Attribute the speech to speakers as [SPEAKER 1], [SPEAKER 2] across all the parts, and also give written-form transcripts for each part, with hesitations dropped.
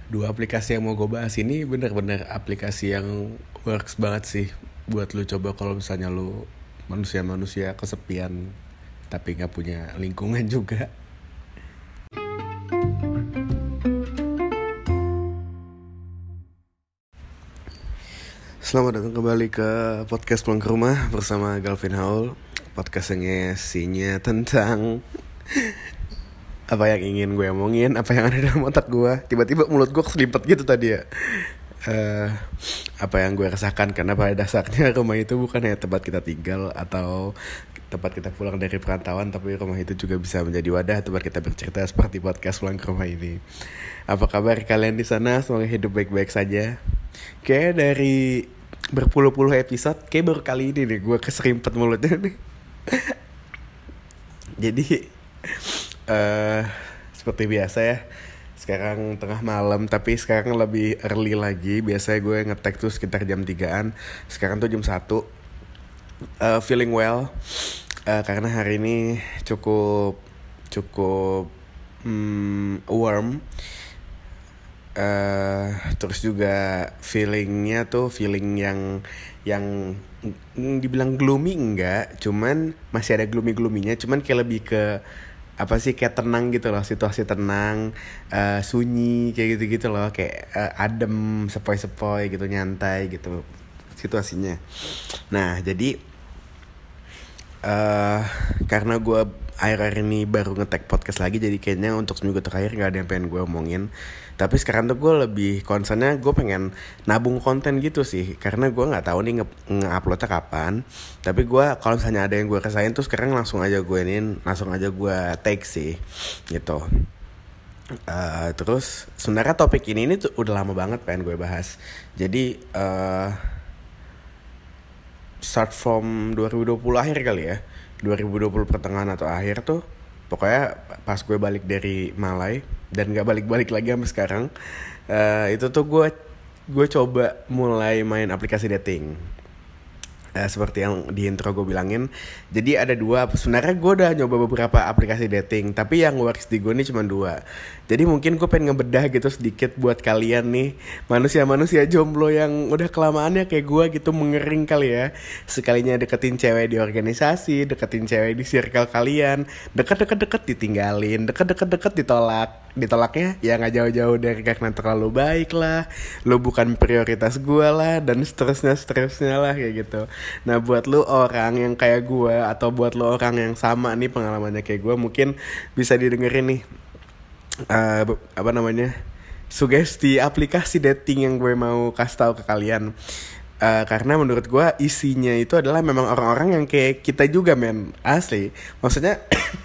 [SPEAKER 1] Dua aplikasi yang mau gue bahas ini bener-bener aplikasi yang works banget sih buat lu coba kalau misalnya lu manusia-manusia kesepian tapi nggak punya lingkungan juga. Selamat datang kembali ke podcast Pulang ke Rumah bersama Galvin Haul. Podcast yang isinya tentang apa yang ingin gue omongin, apa yang ada dalam otak gue. Tiba-tiba mulut gue keselimpet gitu tadi ya. eh Apa yang gue rasakan, karena pada dasarnya rumah itu bukan hanya tempat kita tinggal atau tempat kita pulang dari perantauan, tapi rumah itu juga bisa menjadi wadah tempat kita bercerita seperti podcast Pulang ke Rumah ini. Apa kabar kalian di sana? Semoga hidup baik-baik saja. Kayak dari berpuluh-puluh episode, kayak baru kali ini nih gue keserimpet mulutnya nih. Jadi eh seperti biasa ya, sekarang tengah malam, tapi sekarang lebih early lagi. Biasanya gue ngetek tuh sekitar jam 3-an. Sekarang tuh jam 1. Feeling well, karena hari ini cukup cukup warm. Terus juga feelingnya tuh feeling yang dibilang gloomy enggak, cuman masih ada gloomy-gloominya, cuman kayak lebih ke apa sih, kayak tenang gitu loh, situasi tenang, sunyi kayak gitu-gitu loh, kayak adem, sepoi-sepoi gitu, nyantai gitu situasinya. Nah, jadi karena gue akhir-akhir ini baru nge-tag podcast lagi, jadi kayaknya untuk seminggu terakhir gak ada yang pengen gue omongin. Tapi sekarang tuh gue lebih concernnya, gue pengen nabung konten gitu sih, karena gue nggak tahu nih nge-uploadnya kapan. Tapi gue kalau misalnya ada yang gue rasain tuh sekarang langsung aja gue tag sih gitu. Terus sebenarnya topik ini tuh udah lama banget pengen gue bahas. Jadi start from 2020 akhir kali ya, 2020 pertengahan atau akhir tuh, pokoknya pas gue balik dari Malai dan gak balik-balik lagi sampai sekarang. Itu tuh gue coba mulai main aplikasi dating. Seperti yang di intro gue bilangin, jadi ada dua. Sebenarnya gue udah nyoba beberapa aplikasi dating, tapi yang works di gue ini cuma dua. Jadi mungkin gue pengen ngebedah gitu sedikit buat kalian nih, manusia-manusia jomblo yang udah kelamaannya kayak gue gitu, mengering kali ya. Sekalinya deketin cewek di organisasi, deketin cewek di circle kalian, deket-deket ditinggalin, deket-deket ditolaknya ya nggak jauh-jauh dari karena terlalu baik lah, lo bukan prioritas gue lah, dan seterusnya lah kayak gitu. Nah, buat lo orang yang kayak gue, atau buat lo orang yang sama nih pengalamannya kayak gue, mungkin bisa didengerin nih apa namanya, sugesti aplikasi dating yang gue mau kasih tahu ke kalian. Karena menurut gue isinya itu adalah memang orang-orang yang kayak kita juga, men, asli. Maksudnya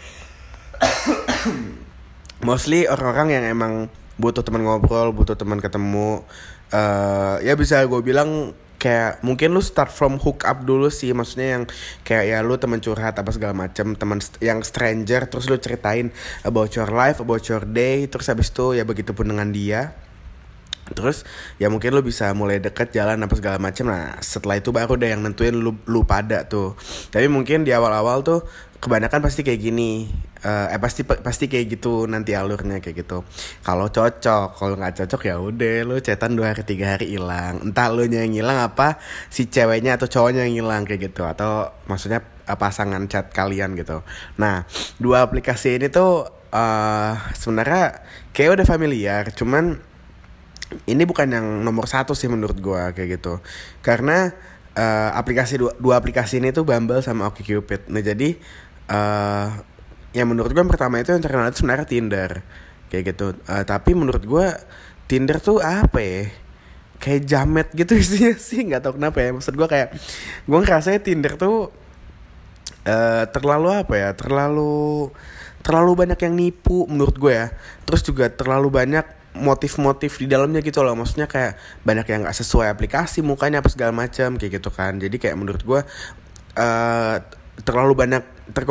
[SPEAKER 1] mostly orang-orang yang emang butuh teman ngobrol, butuh teman ketemu. Ya bisa gue bilang kayak mungkin lu start from hook up dulu sih, maksudnya yang kayak ya lu teman curhat apa segala macam, teman yang stranger, terus lu ceritain about your life, about your day, terus habis itu ya begitupun dengan dia. Terus ya mungkin lu bisa mulai deket, jalan apa segala macam. Nah, setelah itu baru deh yang nentuin lu pada tuh. Tapi mungkin di awal-awal tuh kebanyakan pasti kayak gini. Pasti kayak gitu nanti alurnya kayak gitu. Kalau cocok, kalau nggak cocok ya udah lu chatan 2 hari 3 hari hilang. Entah lu yang hilang apa si ceweknya atau cowoknya yang hilang kayak gitu, atau maksudnya pasangan chat kalian gitu. Nah, dua aplikasi ini tuh sebenarnya kayak udah familiar, cuman ini bukan yang nomor 1 sih menurut gue kayak gitu. Karena dua aplikasi ini tuh Bumble sama OkCupid. Nah, jadi yang menurut gue yang pertama itu yang terkenal itu sebenarnya Tinder kayak gitu. Tapi menurut gue Tinder tuh apa ya, kayak jamet gitu isinya sih, nggak tahu kenapa ya. Maksud gue kayak gue ngerasanya Tinder tuh terlalu apa ya, terlalu banyak yang nipu menurut gue ya. Terus juga terlalu banyak motif-motif di dalamnya gitu loh. Maksudnya kayak banyak yang nggak sesuai aplikasi, mukanya apa segala macam kayak gitu kan. Jadi kayak menurut gue terlalu banyak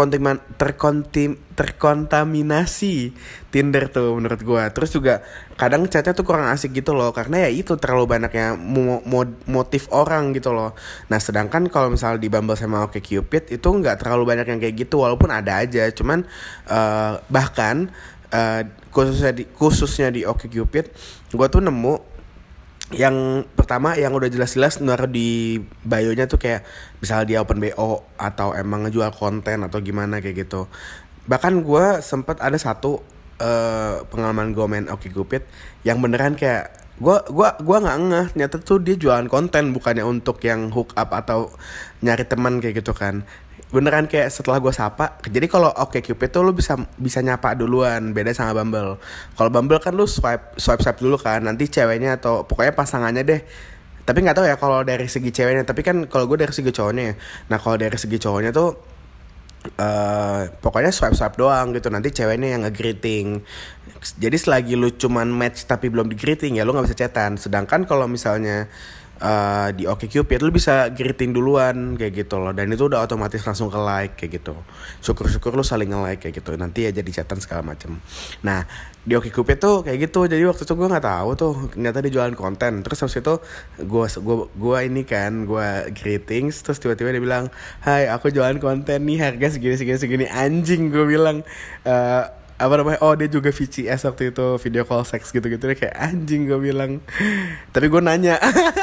[SPEAKER 1] terkontaminasi Tinder tuh menurut gue. Terus juga kadang chatnya tuh kurang asik gitu loh, karena ya itu terlalu banyak yang motif orang gitu loh. Nah, sedangkan kalau misal di Bumble sama OkCupid itu nggak terlalu banyak yang kayak gitu, walaupun ada aja. Cuman bahkan khususnya di OkCupid, gue tuh nemu yang pertama yang udah jelas-jelas naruh di bio-nya tuh kayak misal dia open BO atau emang ngejual konten atau gimana kayak gitu. Bahkan gue sempet ada satu pengalaman gue main OkCupid yang beneran kayak gue nggak ngeh ternyata tuh dia jualan konten bukannya untuk yang hook up atau nyari teman kayak gitu kan. Beneran kayak setelah gue sapa, jadi kalau OkCupid tuh lu bisa nyapa duluan, beda sama Bumble. Kalau Bumble kan lu swipe dulu kan, nanti ceweknya atau pokoknya pasangannya deh. Tapi nggak tahu ya kalau dari segi ceweknya, tapi kan kalau gue dari segi cowoknya ya. Nah kalau dari segi cowoknya tuh pokoknya swipe doang gitu, nanti ceweknya yang nge-greeting. Jadi selagi lu cuman match tapi belum di-greeting ya lu nggak bisa chatan. Sedangkan kalau misalnya di OkCupid lu bisa greeting duluan kayak gitu loh, dan itu udah otomatis langsung ke like kayak gitu. Syukur-syukur lu saling nge-like kayak gitu, nanti ya jadi chatan segala macem. Nah di OkCupid tuh kayak gitu, jadi waktu itu gue nggak tahu tuh ternyata dia jualan konten. Terus habis itu gue ini kan gue greetings, terus tiba-tiba dia bilang, hai aku jualan konten nih harga segini anjing. Gue bilang apa namanya, oh dia juga VCS waktu itu, video call sex gitu-gitu deh, kayak anjing gue bilang. Tapi gue nanya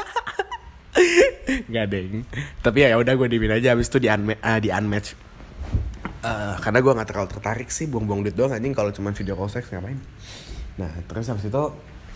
[SPEAKER 1] nggak deng, tapi ya udah gue diemin aja. Abis itu di unmatch karena gue nggak terlalu tertarik sih, buang-buang duit doang anjing kalau cuma video call sex ngapain. Nah terus abis itu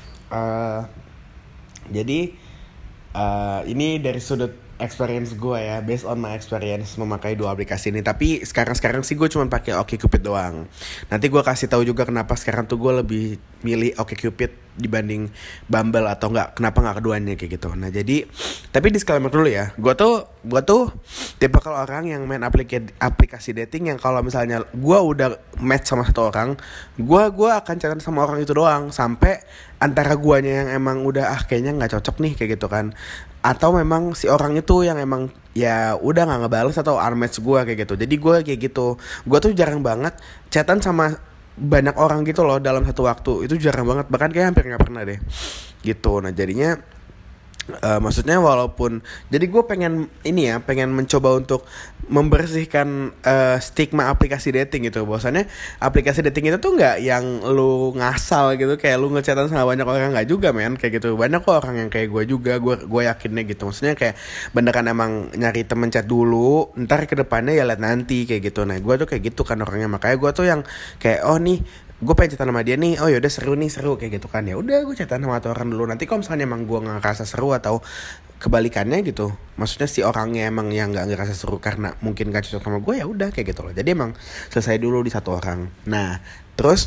[SPEAKER 1] jadi ini dari sudut experience gue ya, based on my experience memakai dua aplikasi ini. Tapi sekarang sih gue cuma pakai OkCupid doang. Nanti gue kasih tahu juga kenapa sekarang tuh gue lebih milih OkCupid dibanding Bumble, atau kenapa nggak keduanya kayak gitu. Nah jadi, tapi disclaimer dulu ya, gue tuh tipe kalau orang yang main aplikasi dating yang kalau misalnya gue udah match sama satu orang, gue akan chatan sama orang itu doang sampai antara guanya yang emang udah kayaknya nggak cocok nih kayak gitu kan, atau memang si orang itu yang emang ya udah nggak ngebales atau unmatch gue kayak gitu. Jadi gue kayak gitu, gue tuh jarang banget chatan sama banyak orang gitu loh dalam satu waktu. Itu jarang banget, bahkan kayak hampir nggak pernah deh gitu. Nah jadinya maksudnya walaupun, jadi gue pengen mencoba untuk membersihkan stigma aplikasi dating gitu. Bahwasannya aplikasi dating itu tuh nggak yang lu ngasal gitu, kayak lu ngechatan sama banyak orang, nggak juga men kayak gitu. Banyak kok orang yang kayak gue juga, gue yakinnya gitu. Maksudnya kayak beneran emang nyari temen chat dulu, ntar kedepannya ya liat nanti kayak gitu. Nah gue tuh kayak gitu kan orangnya, makanya gue tuh yang kayak oh nih gue pengen chatan sama dia nih, oh yaudah seru kayak gitu kan, ya udah gue chatan sama orang dulu. Nanti kalau misalnya emang gue nggak ngerasa seru atau kebalikannya gitu, maksudnya si orangnya emang yang nggak ngerasa seru karena mungkin gak cocok sama gue, ya udah kayak gitu loh. Jadi emang selesai dulu di satu orang. Nah terus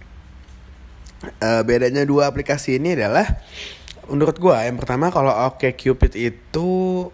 [SPEAKER 1] bedanya dua aplikasi ini adalah menurut gue yang pertama, kalau OkCupid itu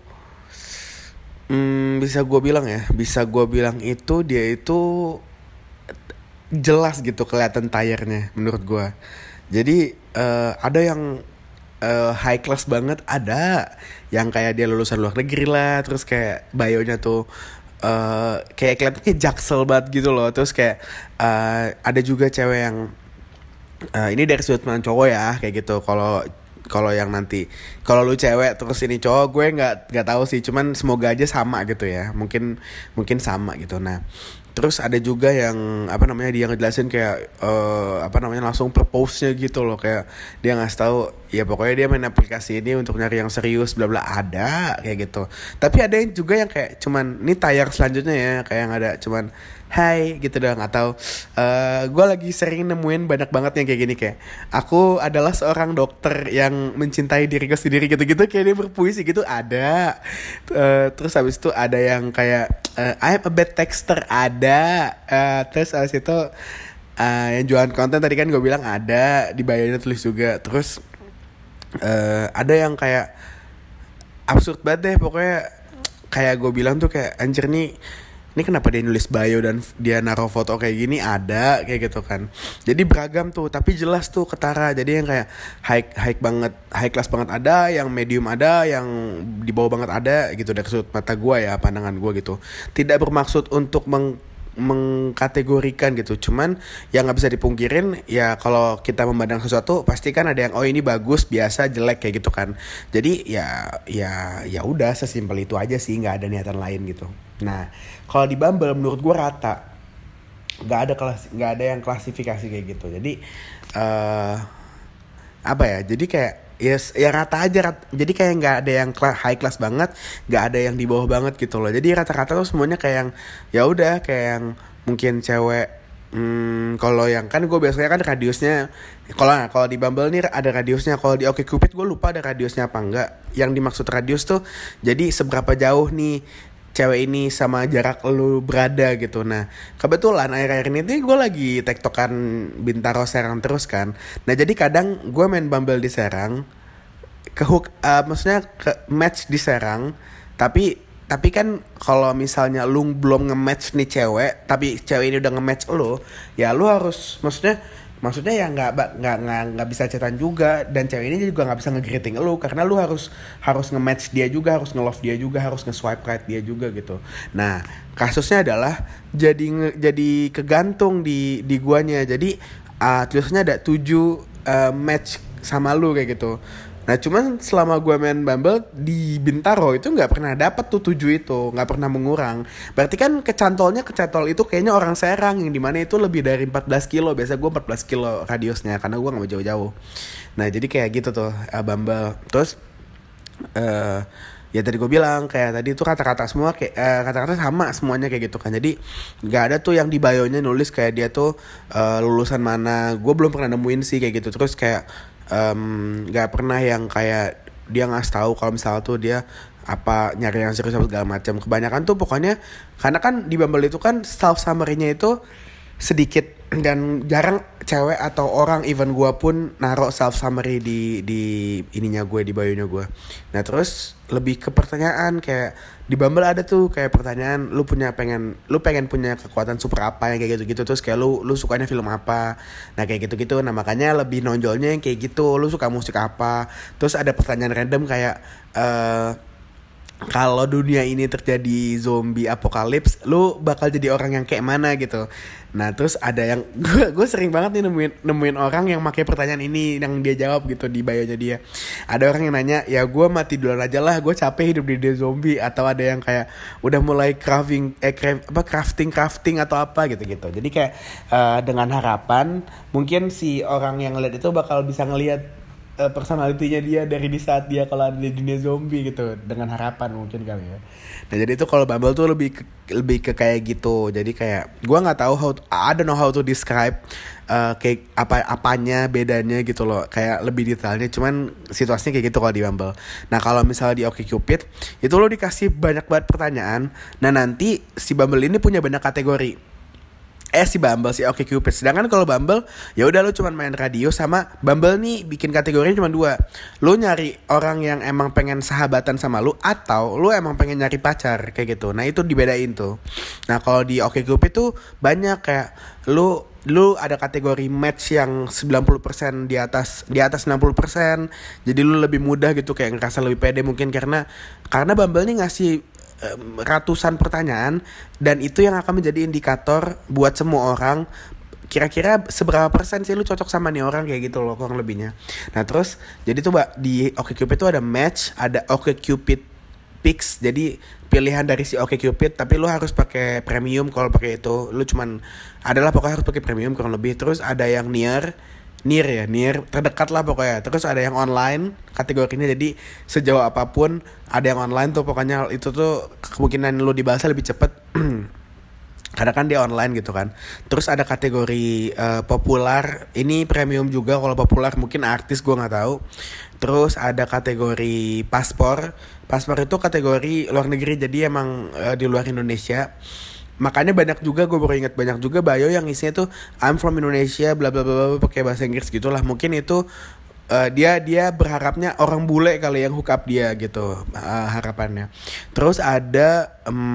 [SPEAKER 1] bisa gue bilang itu dia itu jelas gitu kelihatan tayarnya menurut gue. Jadi ada yang high class banget, ada yang kayak dia lulusan luar negeri lah, terus kayak bio-nya tuh kayak kelihatannya jaksel banget gitu loh. Terus kayak ada juga cewek yang ini dari sudut pandang cowok ya kayak gitu. Kalau yang nanti kalau lu cewek terus ini cowok, gue nggak tahu sih, cuman semoga aja sama gitu ya, mungkin sama gitu. Nah terus ada juga yang dia ngejelasin kayak langsung propose-nya gitu loh, kayak dia ngasih tahu ya pokoknya dia main aplikasi ini untuk nyari yang serius bla bla, ada kayak gitu. Tapi ada yang juga yang kayak cuman ini tayar selanjutnya ya, kayak yang ada cuman hai gitu doang, atau gue lagi sering nemuin banyak banget yang kayak gini, kayak aku adalah seorang dokter yang mencintai diriku sendiri gitu-gitu, kayak dia berpuisi gitu ada. Terus habis itu ada yang kayak I am a bad texter, ada. Terus habis itu yang jualan konten tadi kan gue bilang ada, di bio-nya tulis juga. Terus ada yang kayak absurd banget deh pokoknya, kayak gue bilang tuh kayak anjir nih, ini kenapa dia nulis bio dan dia naruh foto kayak gini, ada kayak gitu kan. Jadi beragam tuh, tapi jelas tuh ketara. Jadi yang kayak high class banget ada, yang medium ada, yang di bawah banget ada gitu dari sudut mata gue ya, pandangan gue gitu. Tidak bermaksud untuk mengkategorikan gitu, cuman yang nggak bisa dipungkirin ya kalau kita memandang sesuatu pasti kan ada yang oh ini bagus, biasa, jelek kayak gitu kan. Jadi ya udah sesimpel itu aja sih, nggak ada niatan lain gitu. Nah kalau di Bumble menurut gue rata, nggak ada yang klasifikasi kayak gitu. Jadi apa ya, jadi kayak ya rata aja jadi kayak nggak ada yang high class banget, nggak ada yang di bawah banget gitu loh. Jadi rata-rata tuh semuanya kayak yang ya udah kayak yang mungkin cewek. Kalau yang kan gue biasanya kan radiusnya, kalau di Bumble nih ada radiusnya, kalau di OkCupid gue lupa ada radiusnya apa enggak. Yang dimaksud radius tuh jadi seberapa jauh nih cewek ini sama jarak lu berada gitu. Nah kebetulan akhir-akhir ini tuh gue lagi tektokan Bintaro Serang terus kan. Nah jadi kadang gue main Bumble di Serang, maksudnya ke match di Serang, tapi kan kalau misalnya lu belum nge-match nih cewek, tapi cewek ini udah nge-match lu, ya lu harus maksudnya ya nggak bisa chatan juga, dan cewek ini juga nggak bisa nge-greeting lu karena lu harus nge-match dia juga, harus nge-love dia juga, harus nge-swipe right dia juga gitu. Nah kasusnya adalah jadi kegantung di guanya. Jadi tulisannya ada 7 match sama lu kayak gitu. Nah cuman selama gue main Bumble di Bintaro itu nggak pernah dapet tuh 7 itu, nggak pernah mengurang. Berarti kan kecantol itu kayaknya orang Serang, yang dimana itu lebih dari 14 kilo. Biasa gue 14 kilo radiusnya karena gue nggak jauh-jauh. Nah jadi kayak gitu tuh Bumble. Terus ya tadi gue bilang kayak tadi tuh kata-kata semua kayak kata-kata sama semuanya kayak gitu kan. Jadi nggak ada tuh yang di bio-nya nulis kayak dia tuh lulusan mana. Gue belum pernah nemuin sih kayak gitu. Terus kayak nggak pernah yang kayak dia ngasih tahu kalau misalnya tuh dia apa nyari yang serius segala macam. Kebanyakan tuh pokoknya karena kan di Bumble itu kan self summary-nya itu sedikit dan jarang cewek atau orang, even gue pun naruh self summary di ininya gue, di bio-nya gue. Nah terus lebih ke pertanyaan, kayak di Bumble ada tuh kayak pertanyaan lu pengen punya kekuatan super apa yang kayak gitu-gitu. Terus kayak lu sukanya film apa, nah kayak gitu-gitu. Nah makanya lebih nonjolnya yang kayak gitu, lu suka musik apa. Terus ada pertanyaan random kayak kalau dunia ini terjadi zombie apokalips, lu bakal jadi orang yang kayak mana gitu. Nah terus ada yang gue sering banget nih nemuin orang yang pakai pertanyaan ini yang dia jawab gitu di bio-nya dia. Ada orang yang nanya, ya gue mati duluan aja lah, gue capek hidup di dunia zombie. Atau ada yang kayak udah mulai crafting atau apa gitu-gitu. Jadi kayak dengan harapan mungkin si orang yang ngeliat itu bakal bisa ngelihat personalitinya dia dari di saat dia kalau ada di dunia zombie gitu, dengan harapan mungkin kali ya. Nah jadi itu kalau Bumble tuh lebih ke kayak gitu. Jadi kayak gue nggak tahu I don't know how to describe kayak apanya bedanya gitu loh, kayak lebih detailnya. Cuman situasinya kayak gitu kalau di Bumble. Nah kalau misalnya di OkCupid itu lo dikasih banyak banget pertanyaan. Nah nanti si Bumble ini punya banyak kategori. Si OkCupid. Sedangkan kalau Bumble ya udah lu cuma main radio, sama Bumble nih bikin kategorinya cuma 2. Lu nyari orang yang emang pengen sahabatan sama lu, atau lu emang pengen nyari pacar kayak gitu. Nah itu dibedain tuh. Nah kalau di OkCupid tuh banyak kayak lu ada kategori match yang 90% di atas 60%. Jadi lu lebih mudah gitu, kayak ngerasa lebih pede mungkin karena Bumble nih ngasih ratusan pertanyaan, dan itu yang akan menjadi indikator buat semua orang kira-kira seberapa persen sih lu cocok sama nih orang kayak gitu loh, kurang lebihnya. Nah terus jadi tuh di OkCupid tuh ada match, ada OkCupid Picks. Jadi pilihan dari si OkCupid, tapi lu harus pakai premium. Kalau pakai itu lu cuman pokoknya harus pakai premium kurang lebih. Terus ada yang near terdekat lah pokoknya. Terus ada yang online kategorinya, jadi sejauh apapun ada yang online tuh pokoknya. Itu tuh kemungkinan lu dibahasnya lebih cepet karena kan dia online gitu kan. Terus ada kategori populer, ini premium juga. Kalau populer mungkin artis, gue nggak tahu. Terus ada kategori paspor itu kategori luar negeri, jadi emang di luar Indonesia. Makanya gue baru ingat banyak juga bio yang isinya tuh I'm from Indonesia bla bla bla pakai bahasa Inggris gitulah. Mungkin itu dia berharapnya orang bule kali yang hook up dia gitu, harapannya. Terus ada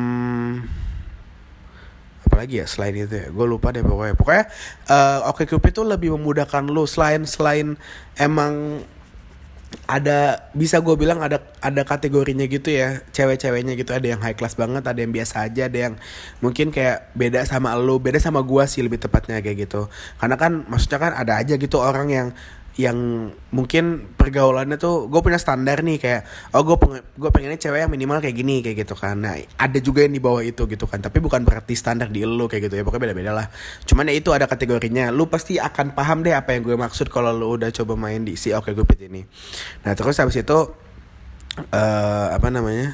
[SPEAKER 1] apa lagi ya selain itu ya, gue lupa deh pokoknya OkCupid tuh lebih memudahkan lu selain emang ada, bisa gue bilang ada kategorinya gitu ya, cewek-ceweknya gitu. Ada yang high class banget, ada yang biasa aja, ada yang mungkin kayak beda sama gue sih lebih tepatnya kayak gitu. Karena kan maksudnya kan ada aja gitu orang yang yang mungkin pergaulannya tuh gue punya standar nih kayak gue pengennya cewek yang minimal kayak gini kayak gitu kan. Nah ada juga yang di bawah itu gitu kan, tapi bukan berarti standar di lu kayak gitu ya, pokoknya beda-beda lah. Cuman ya itu ada kategorinya, lu pasti akan paham deh apa yang gue maksud kalau lu udah coba main di si OkCupid ini. Nah terus habis itu apa namanya,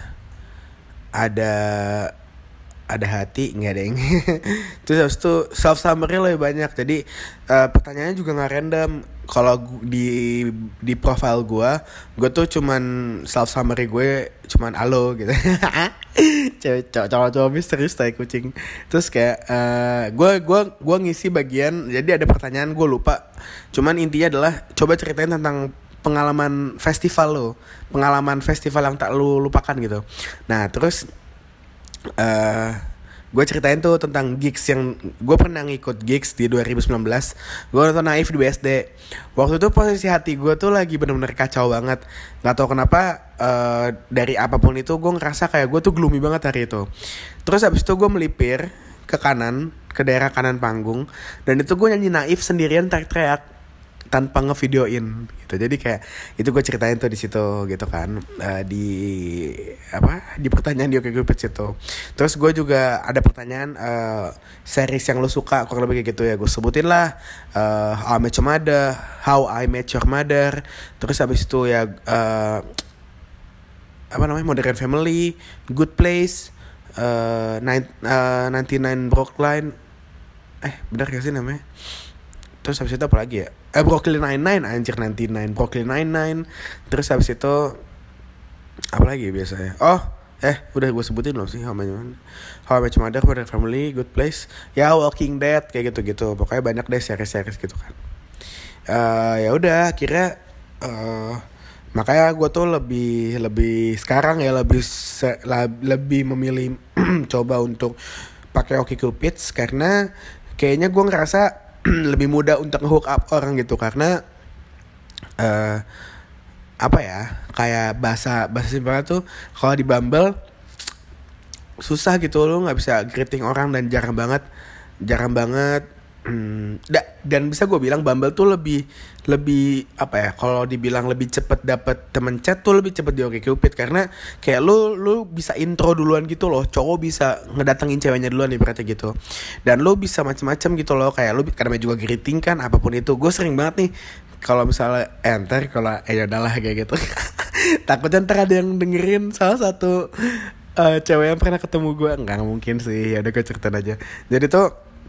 [SPEAKER 1] ada hati nggak ada yang terus habis itu self summary lebih banyak, jadi pertanyaannya juga nggak random. Kalau di profile gue tuh cuman self summary gue cuman halo gitu. Cowok misterius tai kucing. Terus kayak gue ngisi bagian, jadi ada pertanyaan gue lupa, cuman intinya adalah coba ceritain tentang pengalaman festival yang tak lu lupakan gitu. Nah terus gue ceritain tuh tentang gigs yang gue pernah ngikut gigs di 2019. Gue nonton Naif di BSD. Waktu itu posisi hati gue tuh lagi bener-bener kacau banget. Gak tau kenapa dari apapun itu gue ngerasa kayak gue tuh gloomy banget hari itu. Terus abis itu gue melipir ke kanan, ke daerah kanan panggung, dan itu gue nyanyi Naif sendirian teriak-teriak tanpa ngevideoin gitu. Jadi kayak itu gue ceritain tuh di situ gitu kan, di pertanyaan di OkCupid situ. Terus gue juga ada pertanyaan series yang lo suka kurang lebih kayak gitu ya, gue sebutin lah How I Met Your Mother. Terus habis itu ya Modern Family, Good Place, 99 Brooklyn, benar gak sih namanya? Terus habis itu apa lagi ya? Brooklyn Nine-Nine, anjir 99 Brooklyn Nine-Nine. Terus habis itu apa lagi biasanya? Udah gue sebutin loh sih. How I Met Your Mother, Modern Family, Good Place, ya Walking Dead kayak gitu-gitu. Pokoknya banyak deh series-series gitu kan. Ya udah akhirnya makanya gue tuh lebih sekarang ya lebih memilih coba untuk pakai OkCupid, karena kayaknya gue ngerasa lebih mudah untuk nge-hook up orang gitu, karena kayak bahasa simpelnya tuh kalau di Bumble susah gitu, lo nggak bisa greeting orang dan jarang banget dan bisa gue bilang Bumble tuh lebih kalau dibilang lebih cepet dapet temen chat tuh lebih cepet di OkCupid, karena kayak lu bisa intro duluan gitu loh, cowok bisa ngedatengin ceweknya duluan ibaratnya gitu, dan lu bisa macam-macam gitu loh, kayak lu karena juga greeting kan apapun itu. Gue sering banget nih kalau misalnya udahlah kayak gitu. Takutnya ntar ada yang dengerin salah satu cewek yang pernah ketemu gue, nggak mungkin sih, ya udah gue ceritain aja. Jadi tuh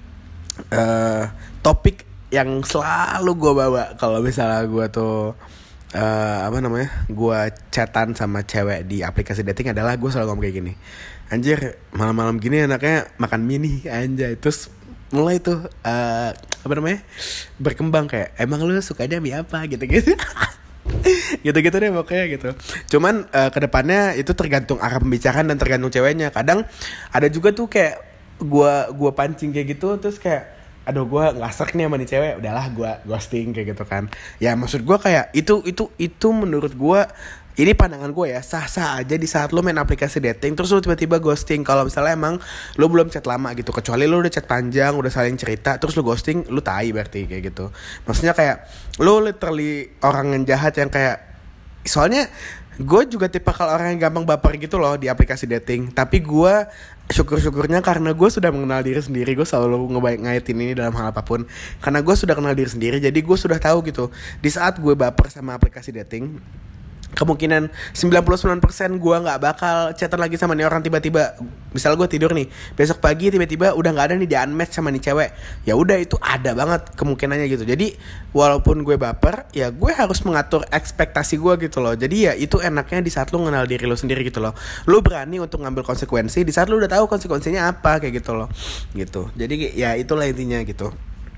[SPEAKER 1] topik yang selalu gue bawa kalau misalnya gue tuh gue chatan sama cewek di aplikasi dating adalah gue selalu ngomong kayak gini, anjir malam-malam gini enaknya makan mie anjay. Terus mulai tuh berkembang kayak, emang lu sukanya mie apa gitu-gitu. Gitu-gitu deh pokoknya gitu. Cuman kedepannya itu tergantung arah pembicaraan dan tergantung ceweknya. Kadang ada juga tuh kayak gue pancing kayak gitu, terus kayak aduh gue nggak serak nih sama nih cewek, udahlah gue ghosting kayak gitu kan. Ya maksud gue kayak itu menurut gue, ini pandangan gue ya, sah-sah aja di saat lo main aplikasi dating terus lo tiba-tiba ghosting. Kalau misalnya emang lo belum chat lama gitu, kecuali lo udah chat panjang, udah saling cerita terus lo ghosting, lo tai berarti kayak gitu. Maksudnya kayak lo literally orang yang jahat yang kayak, soalnya gue juga tipe kalau orang yang gampang baper gitu loh di aplikasi dating. Tapi gue syukur-syukurnya karena gue sudah mengenal diri sendiri, gue selalu ngaitin ini dalam hal apapun. Karena gue sudah kenal diri sendiri, jadi gue sudah tahu gitu, di saat gue baper sama aplikasi dating, kemungkinan 99% gue gak bakal chatan lagi sama nih orang. Tiba-tiba misal gue tidur nih, besok pagi tiba-tiba udah gak ada nih, di unmatch sama nih cewek, ya udah itu ada banget kemungkinannya gitu. Jadi walaupun gue baper, ya gue harus mengatur ekspektasi gue gitu loh. Jadi ya itu enaknya di saat lu kenal diri lu sendiri gitu loh, lu berani untuk ngambil konsekuensi di saat lu udah tahu konsekuensinya apa kayak gitu loh gitu. Jadi ya itulah intinya gitu.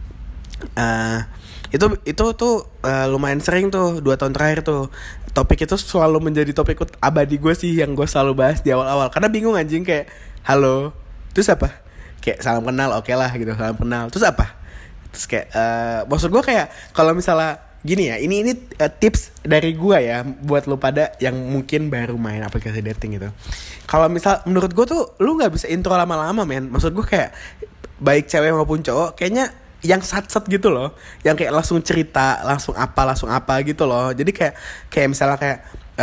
[SPEAKER 1] Itu tuh lumayan sering tuh 2 tahun terakhir tuh, topik itu selalu menjadi topik abadi gue sih, yang gue selalu bahas di awal-awal. Karena bingung anjing, kayak halo terus apa, kayak salam kenal, oke lah gitu, salam kenal terus apa, terus kayak maksud gue kayak kalau misalnya gini ya, ini tips dari gue ya buat lu pada yang mungkin baru main aplikasi dating gitu. Kalau misal menurut gue tuh lu nggak bisa intro lama-lama men. Maksud gue kayak baik cewek maupun cowok, kayaknya yang sat-sat gitu loh, yang kayak langsung cerita, langsung apa gitu loh. Jadi kayak misalnya kayak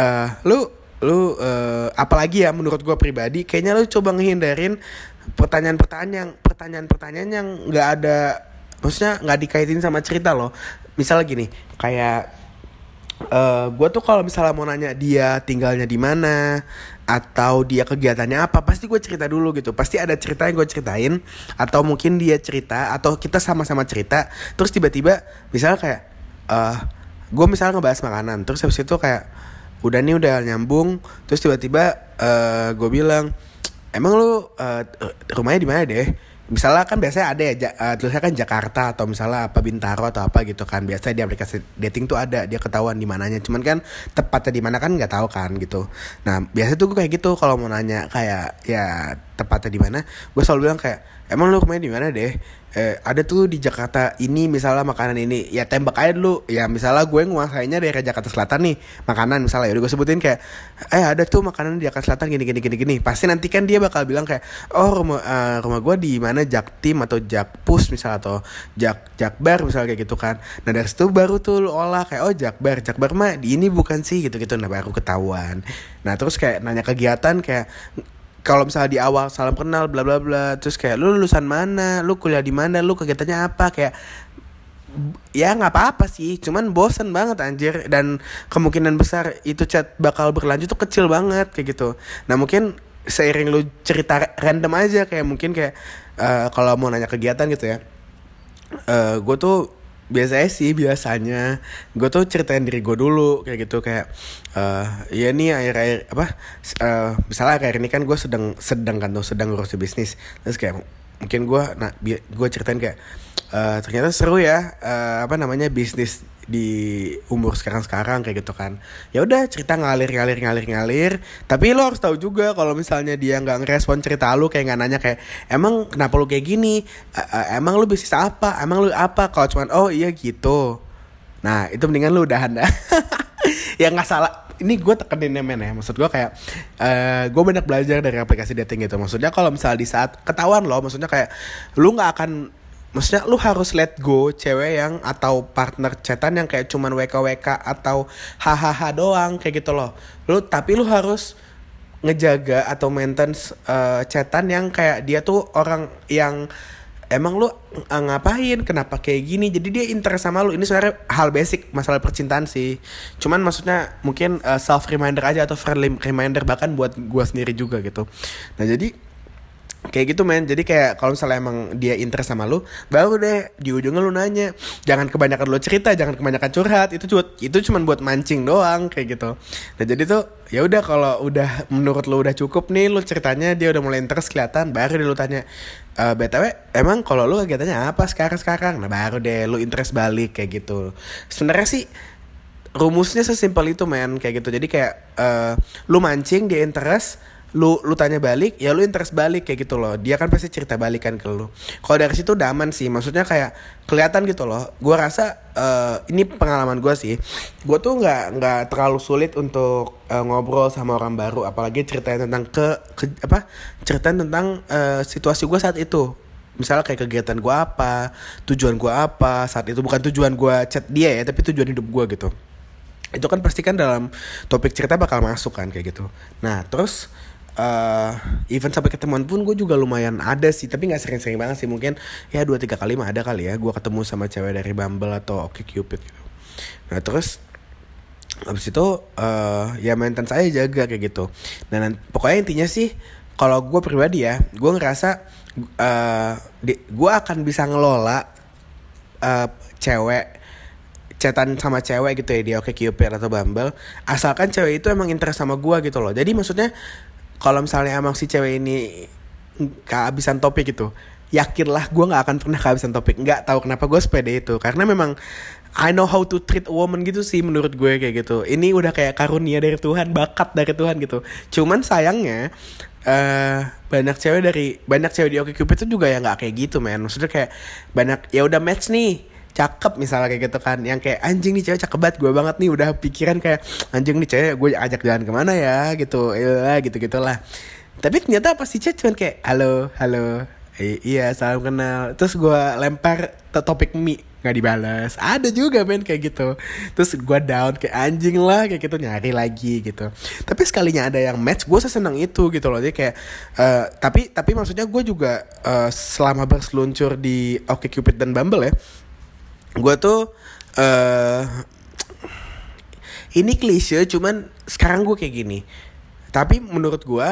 [SPEAKER 1] lu apalagi ya menurut gue pribadi, kayaknya lu coba ngehindarin pertanyaan-pertanyaan yang nggak ada, maksudnya nggak dikaitin sama cerita loh. Misalnya gini, kayak gue tuh kalau misalnya mau nanya dia tinggalnya di mana atau dia kegiatannya apa, pasti gue cerita dulu gitu. Pasti ada cerita yang gue ceritain, atau mungkin dia cerita, atau kita sama-sama cerita. Terus tiba-tiba misalnya kayak gue misalnya ngebahas makanan, terus habis itu kayak udah nyambung, terus tiba-tiba gue bilang, emang lu rumahnya di mana deh? Misalnya kan biasanya ada ya tulisnya kan Jakarta, atau misalnya apa Bintaro atau apa gitu kan. Biasanya di aplikasi dating tuh ada, dia ketahuan di mananya. Cuman kan tepatnya di mana kan nggak tahu kan gitu. Nah biasanya tuh gue kayak gitu kalau mau nanya kayak ya tepatnya di mana, gue selalu bilang kayak, emang lu rumahnya di mana deh? Ada tuh di Jakarta ini misalnya makanan ini, ya tembak aja dulu. Ya misalnya gue nguasainya dari Jakarta Selatan nih makanan misalnya, ya udah gue sebutin kayak ada tuh makanan di Jakarta Selatan gini. Pasti nanti kan dia bakal bilang kayak, oh rumah gue di mana, Jaktim atau Jakpus misalnya, atau Jakbar misalnya kayak gitu kan. Nah dari situ baru tuh lu olah kayak, oh Jakbar mah di ini bukan sih gitu. Nah baru ketahuan. Nah terus kayak nanya kegiatan, kayak kalau misalnya di awal salam kenal bla bla bla, terus kayak lu lulusan mana, lu kuliah di mana, lu kegiatannya apa, kayak ya nggak apa-apa sih, cuman bosen banget anjir, dan kemungkinan besar itu chat bakal berlanjut tuh kecil banget kayak gitu. Nah mungkin seiring lu cerita random aja, kayak mungkin kayak kalau mau nanya kegiatan gitu ya, gue tuh biasanya gue tuh ceritain diri gue dulu kayak gitu, kayak ya nih akhir-akhir apa misalnya akhir ini kan gue sedang ngurus bisnis. Terus kayak mungkin gue ceritain kayak ternyata seru ya bisnis di umur sekarang kayak gitu kan. Ya udah cerita ngalir. Tapi lo harus tahu juga kalau misalnya dia nggak ngerespon cerita lu, kayak nggak nanya kayak, emang kenapa lu kayak gini, emang lu bisnis apa, emang lu apa. Kalau cuman oh iya gitu, nah itu mendingan lu udahan dah. Ya nggak salah. Ini gue tekeninnya men ya, maksud gue kayak gue banyak belajar dari aplikasi dating gitu. Maksudnya kalau misalnya di saat ketahuan lo, maksudnya kayak lu nggak akan, maksudnya lu harus let go cewek yang atau partner chatan yang kayak cuman WK atau hahaha doang kayak gitu loh. Tapi lu harus ngejaga atau maintenance chatan yang kayak dia tuh orang yang emang lu ngapain, kenapa kayak gini, jadi dia interest sama lu. Ini sebenarnya hal basic masalah percintaan sih. Cuman maksudnya mungkin self reminder aja atau friendly reminder bahkan buat gua sendiri juga gitu. Nah jadi kayak gitu men. Jadi kayak kalau misalnya emang dia interest sama lu, baru deh di ujungnya lu nanya. Jangan kebanyakan lu cerita, jangan kebanyakan curhat. Itu cuma buat mancing doang kayak gitu. Nah jadi tuh ya udah, kalau udah menurut lu udah cukup nih lu ceritanya, dia udah mulai interest kelihatan, baru deh lu tanya, BTW emang kalau lu kegiatannya apa sekarang. Nah baru deh lu interest balik kayak gitu. Sebenarnya sih rumusnya sesimpel itu men, kayak gitu. Jadi kayak lu mancing, dia interest, lu tanya balik, ya lu interest balik kayak gitu loh. Dia kan pasti cerita balikan ke lu. Kalau dari situ udah aman sih, maksudnya kayak kelihatan gitu loh. Gue rasa ini pengalaman gue sih, gue tuh nggak terlalu sulit untuk ngobrol sama orang baru, apalagi ceritain tentang ceritain tentang situasi gue saat itu. Misalnya kayak kegiatan gue apa, tujuan gue apa saat itu. Bukan tujuan gue chat dia ya, tapi tujuan hidup gue gitu. Itu kan pasti kan dalam topik cerita bakal masuk kan kayak gitu. Nah terus even sampai ketemuan pun gue juga lumayan ada sih, tapi nggak sering-sering banget sih. Mungkin ya 2-3 kali mah ada kali ya gue ketemu sama cewek dari Bumble atau OkCupid gitu. Nah terus abis itu ya maintenance saya jaga kayak gitu. Dan pokoknya intinya sih, kalau gue pribadi ya, gue ngerasa gue akan bisa ngelola cewek chatan sama cewek gitu ya di OkCupid atau Bumble, asalkan cewek itu emang interest sama gue gitu loh. Jadi maksudnya kalau misalnya emang si cewek ini kehabisan topik gitu, yakinlah gue nggak akan pernah kehabisan topik. Nggak tahu kenapa gue sepede itu, karena memang I know how to treat a woman gitu sih menurut gue kayak gitu. Ini udah kayak karunia dari Tuhan, bakat dari Tuhan gitu. Cuman sayangnya banyak cewek di OkCupid itu juga ya nggak kayak gitu men. Maksudnya kayak banyak ya udah match nih, cakep misalnya kayak gitu kan, yang kayak anjing nih cewek cakep banget, gue banget nih, udah pikiran kayak anjing nih cewek gue ajak jalan kemana ya gitu, gitu-gitulah. Tapi ternyata pas di chat cuman kayak halo, iya salam kenal, terus gue lempar topik mie nggak dibalas, ada juga men kayak gitu. Terus gue down kayak anjing lah kayak gitu, nyari lagi gitu. Tapi sekalinya ada yang match, gue sesenang itu gitu loh. Jadi kayak tapi maksudnya gue juga selama berseluncur di OkCupid dan Bumble ya, gue tuh ini klise cuman sekarang gue kayak gini. Tapi menurut gue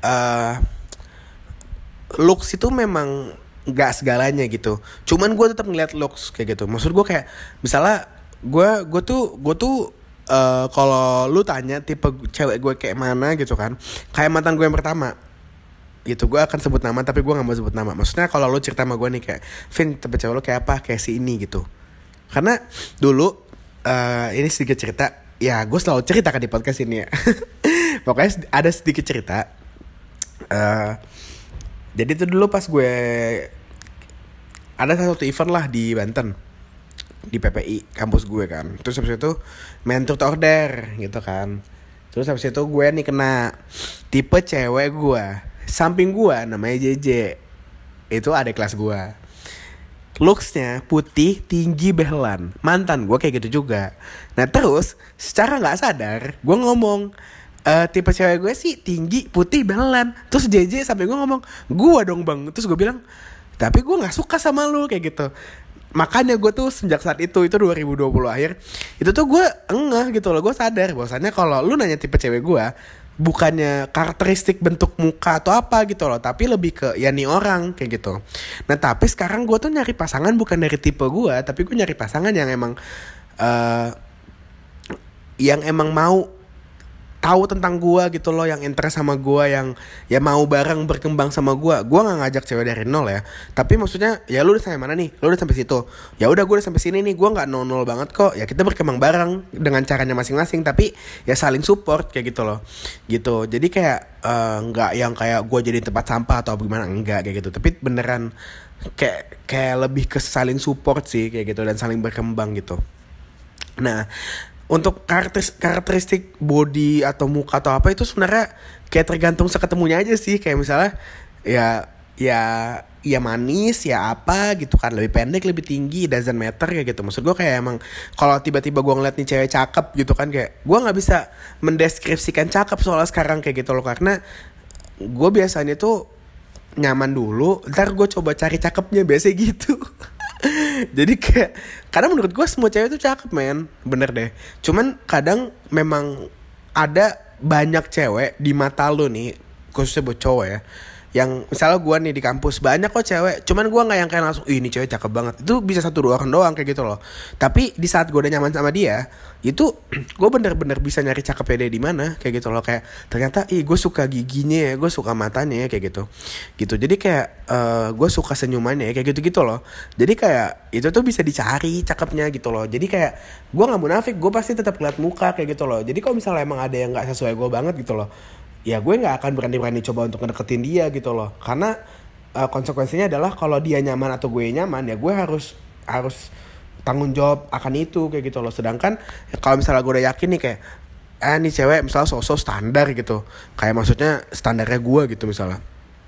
[SPEAKER 1] looks itu memang nggak segalanya gitu. Cuman gue tetap ngeliat looks kayak gitu. Maksud gue kayak misalnya gue tuh kalau lu tanya tipe cewek gue kayak mana gitu kan, kayak mantan gue yang pertama gitu. Gue akan sebut nama tapi gue nggak mau sebut nama. Maksudnya kalau lu cerita sama gue nih kayak, Vin tipe cewek lu kayak apa, kayak si ini gitu. Karena dulu ini sedikit cerita. Ya gue selalu ceritakan di podcast ini ya. Pokoknya ada sedikit cerita. Jadi itu dulu pas gue ada satu event lah di Banten, di PPI kampus gue kan. Terus habis itu main truth order gitu kan. Terus habis itu gue nih kena tipe cewek gue samping gue namanya JJ. Itu adik kelas gue. Looksnya putih, tinggi, behelan. Mantan gue kayak gitu juga. Nah terus secara gak sadar gue ngomong, tipe cewek gue sih tinggi, putih, behelan. Terus JJ sampai gue ngomong, gue dong bang. Terus gue bilang, tapi gue gak suka sama lu kayak gitu. Makanya gue tuh sejak saat itu 2020 akhir, itu tuh gue engeh gitu loh. Gue sadar bahwasannya kalau lu nanya tipe cewek gue, bukannya karakteristik bentuk muka atau apa gitu loh, tapi lebih ke ya nih orang kayak gitu. Nah tapi sekarang gue tuh nyari pasangan bukan dari tipe gue, tapi gue nyari pasangan yang emang mau tahu tentang gue gitu loh, yang interest sama gue, yang ya mau bareng berkembang sama gue. Gue nggak ngajak cewek dari nol ya, tapi maksudnya ya lu udah sampai mana nih, lu udah sampai situ, ya udah gue udah sampai sini nih, gue nggak nol banget kok, ya kita berkembang bareng dengan caranya masing-masing, tapi ya saling support kayak gitu loh gitu. Jadi kayak nggak yang kayak gue jadi tempat sampah atau gimana, enggak kayak gitu, tapi beneran kayak lebih ke saling support sih kayak gitu dan saling berkembang gitu. Nah untuk karakteristik body atau muka atau apa itu sebenarnya kayak tergantung seketemunya aja sih. Kayak misalnya ya manis ya apa gitu kan, lebih pendek lebih tinggi doesn't matter kayak gitu. Maksud gue kayak emang kalau tiba-tiba gue ngeliat nih cewek cakep gitu kan, kayak gue nggak bisa mendeskripsikan cakep soalnya sekarang kayak gitu loh, karena gue biasanya tuh nyaman dulu, ntar gue coba cari cakepnya biasanya gitu. Jadi kayak karena menurut gue semua cewek tuh cakep men, bener deh. Cuman kadang memang ada banyak cewek di mata lo nih, khususnya buat cowok ya, yang misalnya gue nih di kampus banyak kok cewek, cuman gue nggak yang kayak langsung ini cewek cakep banget. Itu bisa 1-2 orang doang kayak gitu loh. Tapi di saat gue udah nyaman sama dia, itu gue bener-bener bisa nyari cakepnya dia di mana kayak gitu loh. Kayak ternyata gue suka giginya ya, gue suka matanya ya kayak gitu. Jadi kayak gue suka senyumannya ya kayak gitu loh. Jadi kayak itu tuh bisa dicari cakepnya gitu loh. Jadi kayak gue nggak munafik, gue pasti tetap lihat muka kayak gitu loh. Jadi kalau misalnya emang ada yang nggak sesuai gue banget gitu loh, ya gue nggak akan berani coba untuk ngedeketin dia gitu loh. Karena konsekuensinya adalah kalau dia nyaman atau gue nyaman, ya gue harus tanggung jawab akan itu kayak gitu loh. Sedangkan ya, kalau misalnya gue udah yakin nih kayak nih cewek misalnya sosok standar gitu, kayak maksudnya standarnya gue gitu misalnya,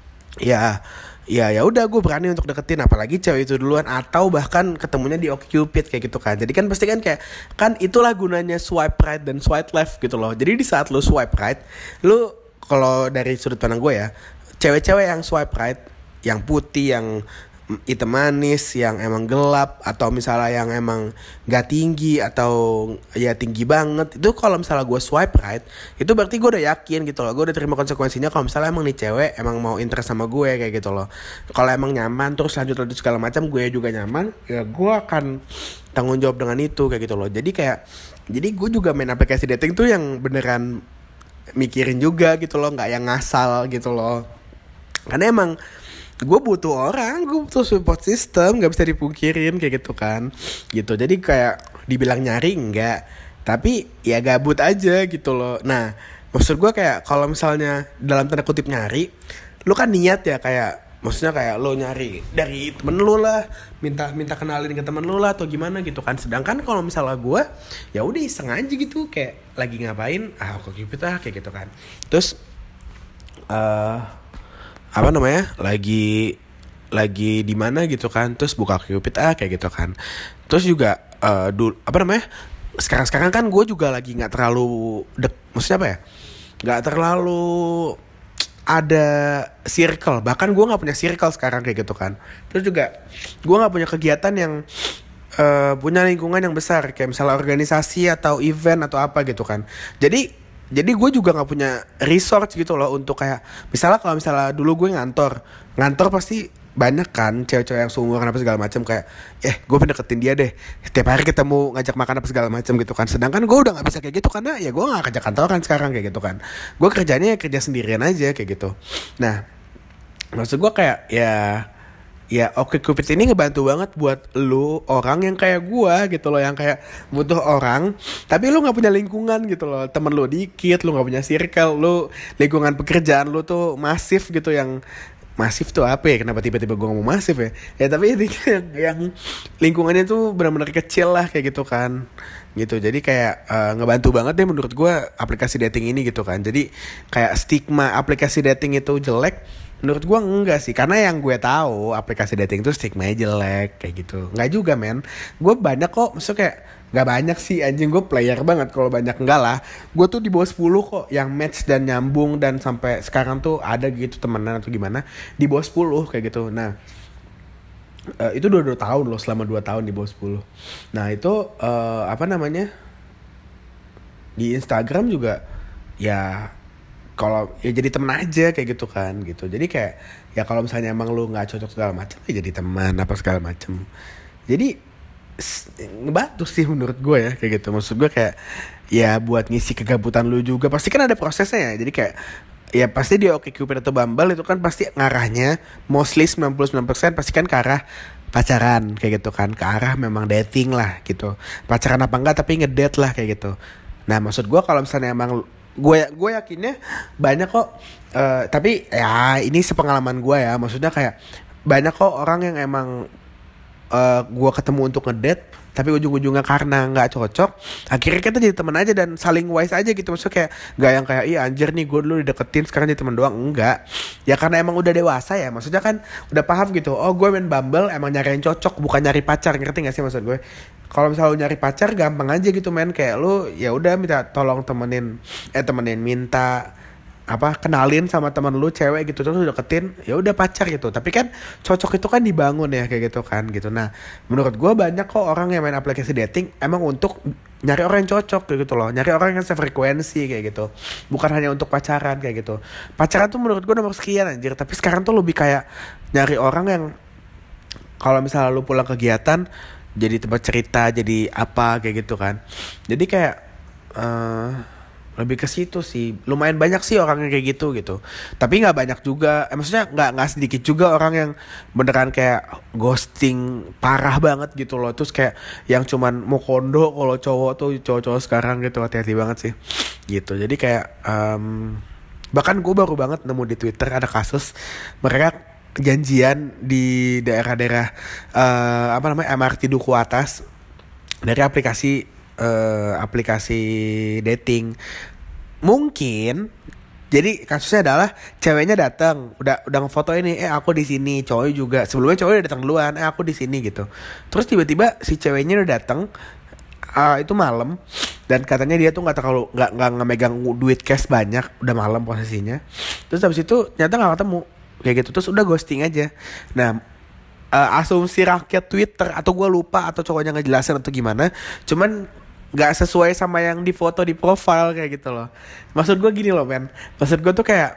[SPEAKER 1] ya udah gue berani untuk deketin, apalagi cewek itu duluan atau bahkan ketemunya di OkCupid kayak gitu kan. Jadi kan pasti kan kayak kan itulah gunanya swipe right dan swipe left gitu loh. Jadi di saat lu swipe right, lu kalau dari sudut pandang gue ya, cewek-cewek yang swipe right, yang putih, yang hitam manis, yang emang gelap, atau misalnya yang emang gak tinggi atau ya tinggi banget, itu kalau misalnya gue swipe right, itu berarti gue udah yakin gitu loh, gue udah terima konsekuensinya kalau misalnya emang nih cewek emang mau interest sama gue kayak gitu loh. Kalau emang nyaman terus lanjut segala macam, gue juga nyaman, ya gue akan tanggung jawab dengan itu kayak gitu loh. Jadi gue juga main aplikasi dating tuh yang beneran mikirin juga gitu loh, nggak yang ngasal gitu loh. Karena emang gue butuh orang, gue butuh support system, nggak bisa dipungkirin kayak gitu kan, gitu. Jadi kayak dibilang nyari enggak, tapi ya gabut aja gitu loh. Nah maksud gue kayak kalau misalnya dalam tanda kutip nyari, lu kan niat ya, kayak maksudnya kayak lo nyari dari temen lu lah, minta kenalin ke temen lu lah atau gimana gitu kan. Sedangkan kalau misalnya gue ya udah iseng aja gitu, kayak lagi ngapain OkCupid kayak gitu kan. Terus lagi lagi di mana gitu kan, terus buka Cupid kayak gitu kan. Terus juga dulu apa namanya, sekarang kan gue juga lagi nggak terlalu maksudnya apa ya, nggak terlalu ada circle, bahkan gue nggak punya circle sekarang kayak gitu kan. Terus juga gue nggak punya kegiatan yang punya lingkungan yang besar kayak misalnya organisasi atau event atau apa gitu kan. Jadi gue juga nggak punya resource gitu loh untuk kayak misalnya kalau misalnya dulu gue ngantor pasti banyak kan cewek-cewek yang seumuran apa segala macam, kayak gue pengen deketin dia deh, setiap hari ketemu ngajak makan apa segala macam gitu kan. Sedangkan gue udah nggak bisa kayak gitu karena ya gue nggak kerja kantoran sekarang kayak gitu kan. Gue kerjanya kerja sendirian aja kayak gitu. Nah maksud gue kayak ya oke, Cupid ini ngebantu banget buat lu orang yang kayak gua gitu loh, yang kayak butuh orang tapi lu nggak punya lingkungan gitu loh, temen lu dikit, lu nggak punya circle, lu lingkungan pekerjaan lu tuh masif gitu. Yang masif tuh apa ya, kenapa tiba-tiba gua ngomong masif ya tapi intinya yang lingkungannya tuh benar-benar kecil lah kayak gitu kan gitu. Jadi kayak ngebantu banget deh menurut gua aplikasi dating ini gitu kan. Jadi kayak stigma aplikasi dating itu jelek, menurut gue enggak sih, karena yang gue tahu aplikasi dating itu stigma-nya jelek kayak gitu. Enggak juga men, gue banyak kok, maksudnya kayak nggak banyak sih anjing, gue player banget kalau banyak, enggak lah. Gue tuh di bawah 10 kok yang match dan nyambung dan sampai sekarang tuh ada gitu temenan atau gimana di bawah 10 kayak gitu. Nah itu udah 2 tahun loh, selama 2 tahun di bawah 10. Nah itu apa namanya, di Instagram juga ya kalau ya jadi teman aja kayak gitu kan gitu. Jadi kayak ya kalau misalnya emang lu nggak cocok segala macam ya jadi teman apa segala macam. Jadi ngebantu sih menurut gue ya kayak gitu. Maksud gue kayak ya buat ngisi kegabutan lu juga pasti kan ada prosesnya ya. Jadi kayak ya pasti di OkCupid atau Bumble itu kan pasti ngarahnya mostly 99% pasti kan ke arah pacaran kayak gitu kan, ke arah memang dating lah gitu. Pacaran apa enggak tapi ngedate lah kayak gitu. Nah maksud gue kalau misalnya emang gue yakinnya banyak kok tapi ya ini sepengalaman gue ya, maksudnya kayak banyak kok orang yang emang gue ketemu untuk ngedate tapi ujung-ujungnya karena nggak cocok akhirnya kita jadi teman aja dan saling wise aja gitu. Maksudnya kayak nggak yang kayak anjir nih gue dulu dideketin sekarang jadi teman doang, enggak ya, karena emang udah dewasa ya, maksudnya kan udah paham gitu. Oh gue main Bumble emang nyari yang cocok bukan nyari pacar, ngerti nggak sih maksud gue? Kalau misalnya lu nyari pacar gampang aja gitu men, kayak lu ya udah minta tolong temenin minta apa kenalin sama teman lu cewek gitu, terus lu deketin ya udah pacar gitu. Tapi kan cocok itu kan dibangun ya kayak gitu kan gitu. Nah menurut gue banyak kok orang yang main aplikasi dating emang untuk nyari orang yang cocok kayak gitu loh, nyari orang yang sefrekuensi kayak gitu, bukan hanya untuk pacaran kayak gitu. Pacaran tuh menurut gue nomor sekian anjir, tapi sekarang tuh lebih kayak nyari orang yang kalau misalnya lu pulang kegiatan jadi tempat cerita, jadi apa kayak gitu kan. Jadi kayak lebih ke situ sih. Lumayan banyak sih orang yang kayak gitu. Tapi nggak banyak juga. Maksudnya nggak sedikit juga orang yang beneran kayak ghosting parah banget gitu loh. Terus kayak yang cuman mau kondo kalau cowok tuh, cowok-cowok sekarang gitu, hati-hati banget sih. Gitu. Jadi kayak bahkan gue baru banget nemu di Twitter ada kasus mereka janjian di daerah-daerah apa namanya MRT Duku Atas dari aplikasi dating. Mungkin jadi kasusnya adalah ceweknya datang udah ngefoto ini aku di sini, cowoknya juga sebelumnya cowoknya udah datang duluan aku di sini gitu. Terus tiba-tiba si ceweknya udah datang itu malam dan katanya dia tuh nggak megang duit cash banyak, udah malam posisinya. Terus habis itu ternyata nggak ketemu kayak gitu, terus udah ghosting aja. Nah asumsi rakyat Twitter atau gue lupa atau cowoknya ngejelasin atau gimana, cuman nggak sesuai sama yang di foto di profile kayak gitu loh. Maksud gue gini loh men, maksud gue tuh kayak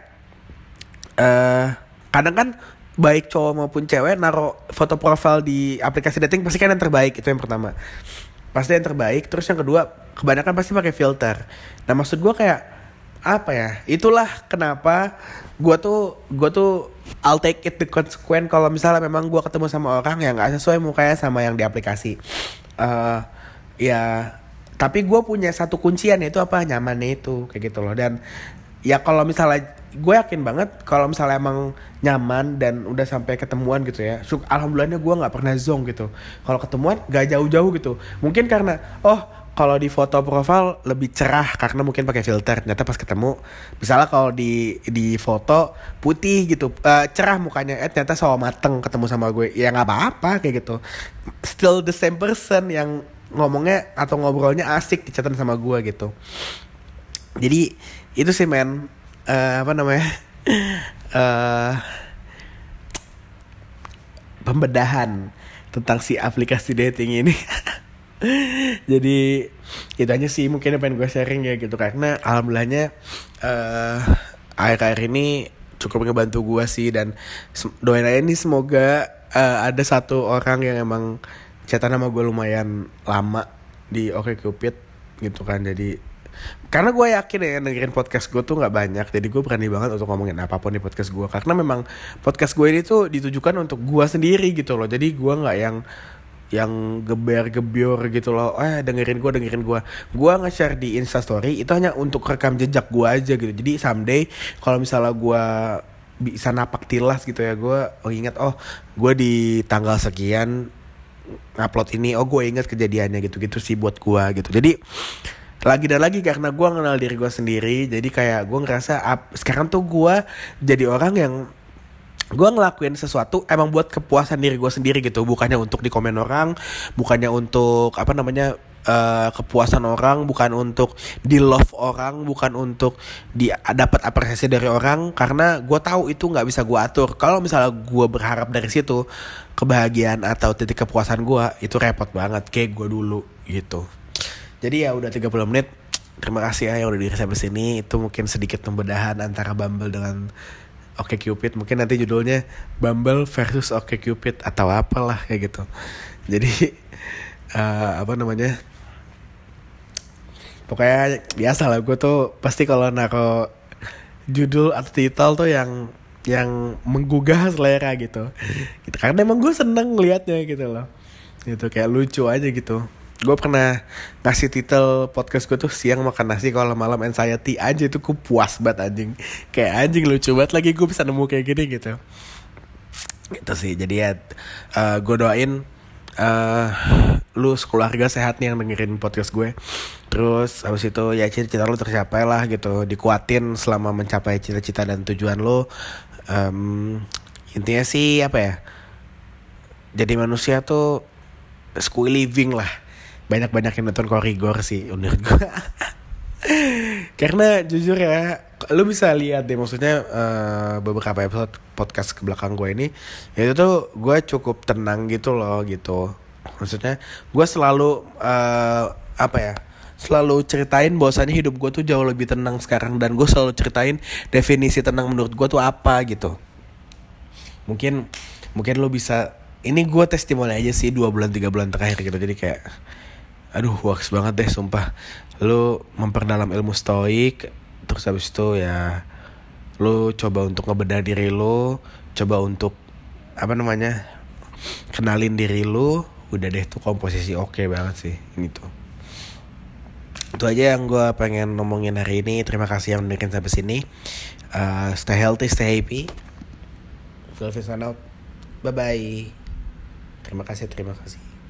[SPEAKER 1] kadang kan baik cowok maupun cewek naruh foto profile di aplikasi dating pasti kan yang terbaik, itu yang pertama pasti yang terbaik. Terus yang kedua kebanyakan pasti pakai filter. Nah maksud gue kayak apa ya, itulah kenapa gue tuh I'll take it the consequence kalau misalnya memang gue ketemu sama orang yang nggak sesuai mukanya sama yang di aplikasi. Ya tapi gue punya satu kuncian, yaitu apa, nyamannya itu kayak gitu loh. Dan ya kalau misalnya gue yakin banget kalau misalnya emang nyaman dan udah sampai ketemuan gitu ya, alhamdulillahnya gue nggak pernah zonk gitu. Kalau ketemuan gak jauh-jauh gitu, mungkin karena kalau di foto profile lebih cerah karena mungkin pakai filter. Ternyata pas ketemu, misalnya kalau di foto putih gitu, cerah mukanya, ternyata sawo mateng ketemu sama gue, ya nggak apa-apa kayak gitu. Still the same person yang ngomongnya atau ngobrolnya asik di chatan sama gue gitu. Jadi itu sih men, apa namanya, pembedahan tentang si aplikasi dating ini. Jadi itu aja sih mungkin yang pengen gue sharing ya gitu, karena alhamdulillahnya akhir-akhir ini cukup ngebantu gue sih, dan doain aja nih semoga ada satu orang yang emang chatan sama gue lumayan lama di OkCupid gitu kan. Jadi karena gue yakin ya dengerin podcast gue tuh nggak banyak, jadi gue berani banget untuk ngomongin apapun di podcast gue, karena memang podcast gue ini tuh ditujukan untuk gue sendiri gitu loh. Jadi gue nggak yang geber-gebior gitu loh, dengerin gue nge-share di Instastory itu hanya untuk rekam jejak gue aja gitu. Jadi someday kalau misalnya gue bisa napak tilas gitu ya, gue ingat gue di tanggal sekian upload ini, gue ingat kejadiannya gitu sih buat gue gitu. Jadi lagi dan lagi karena gue kenal diri gue sendiri, jadi kayak gue ngerasa sekarang tuh gue jadi orang yang gue ngelakuin sesuatu emang buat kepuasan diri gue sendiri gitu, bukannya untuk dikomen orang, bukannya untuk kepuasan orang, bukan untuk di love orang, bukan untuk dapat apresiasi dari orang, karena gue tahu itu nggak bisa gue atur. Kalau misalnya gue berharap dari situ kebahagiaan atau titik kepuasan gue, itu repot banget kayak gue dulu gitu. Jadi ya udah 30 menit. Terima kasih ya yang udah dengerin sampai sini. Itu mungkin sedikit pembedahan antara Bumble dengan OkCupid. Mungkin nanti judulnya Bumble versus OkCupid atau apalah kayak gitu. Jadi pokoknya biasa lah, gue tuh pasti kalau naro judul atau title tuh yang menggugah selera gitu. Karena emang gue seneng ngeliatnya gitu loh. Gitu kayak lucu aja gitu. Gue pernah ngasih titel podcast gue tuh siang makan nasi kalau malam anxiety aja, itu gue puas banget anjing. Kayak anjing lucu banget lagi gue bisa nemu kayak gini gitu. Gitu sih. Jadi ya gue doain lu sekeluarga sehat nih yang dengerin podcast gue. Terus habis itu ya cita-cita lu tercapai lah gitu. Dikuatin selama mencapai cita-cita dan tujuan lu. Intinya sih apa ya, jadi manusia tuh school living lah. Banyak-banyak yang nonton Korigor sih menurut gue. Karena jujur ya, lu bisa lihat deh, maksudnya beberapa episode podcast ke belakang gue ini, itu tuh gue cukup tenang gitu loh gitu. Maksudnya gue selalu selalu ceritain bahwasannya hidup gue tuh jauh lebih tenang sekarang, dan gue selalu ceritain definisi tenang menurut gue tuh apa gitu. Mungkin lu bisa, ini gue testimoni aja sih 2 bulan 3 bulan terakhir gitu. Jadi kayak aduh works banget deh sumpah. Lu memperdalam ilmu stoik, terus habis itu ya lu coba untuk ngebedah diri lu, coba untuk kenalin diri lu, udah deh tuh komposisi oke banget sih gitu. Itu aja yang gue pengen ngomongin hari ini. Terima kasih yang dengerin sampai sini. Stay healthy, stay happy. Selfie sign out. Bye bye. Terima kasih.